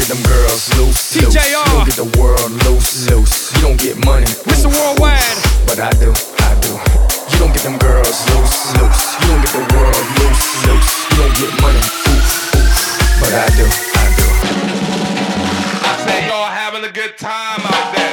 get them girls loose, loose. TJR. You don't get the world loose, loose. You don't get money, Mr. Worldwide. but I do, I do. You don't get them girls loose, loose. You don't get the world loose, loose. You don't get money, but I do, I do. I say y'all having a good time out there.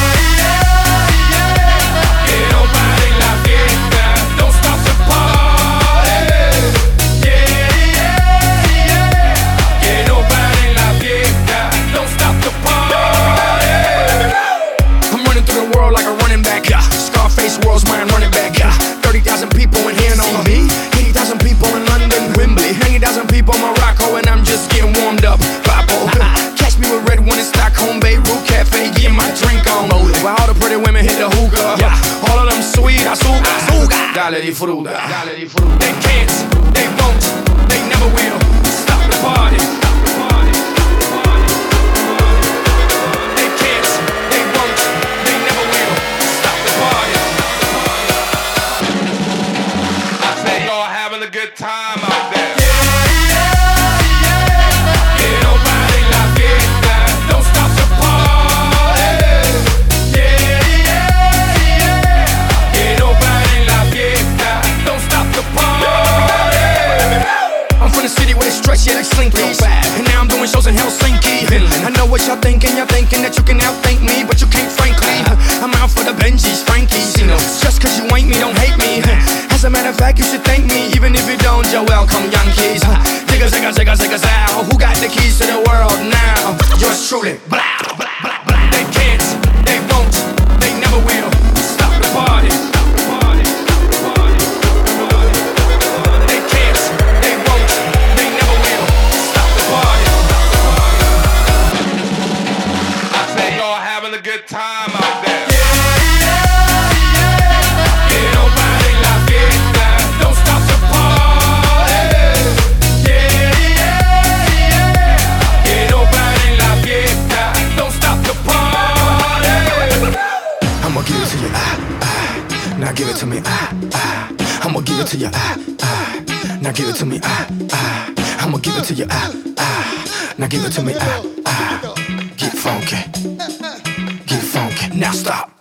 Scarface world's mine, running back. 30,000 people in here on me. 80,000 people in London, Wembley. 80,000 people in Morocco, and I'm just getting warmed up. Papo. Catch me with red one in Stockholm, Beirut Cafe, getting my drink on. While all the pretty women hit the hookah. All of them sweet, azúcar. Dale di fruta. They can't, they won't, they never will stop the party. A good time out there. Que no pare la fiesta, don't stop the party. Que no pare la fiesta, don't stop the party. I'm from the city where they stretch, yeah, like slinkies. And now I'm doing shows in Helsinki. I know what y'all thinking that you can outthink me, but you can't, frankly. I'm out for the Benjis, Frankies. Just cause you ain't me, don't hate me. As a matter of fact, you should thank me, even if you don't. You're welcome, Yankees. Zigga, zigga, zigga, zigga, zow. Who got the keys to the world now? Yours truly. Blah, blah, blah, blah. They can't, they won't, they never will stop the party. They can't, they won't, they never will stop the party. I say y'all having a good time out there. Now give it to me, I'ma give it to you, Now give it to me, I'ma give it to you, Now give it to me, Get funky, now stop.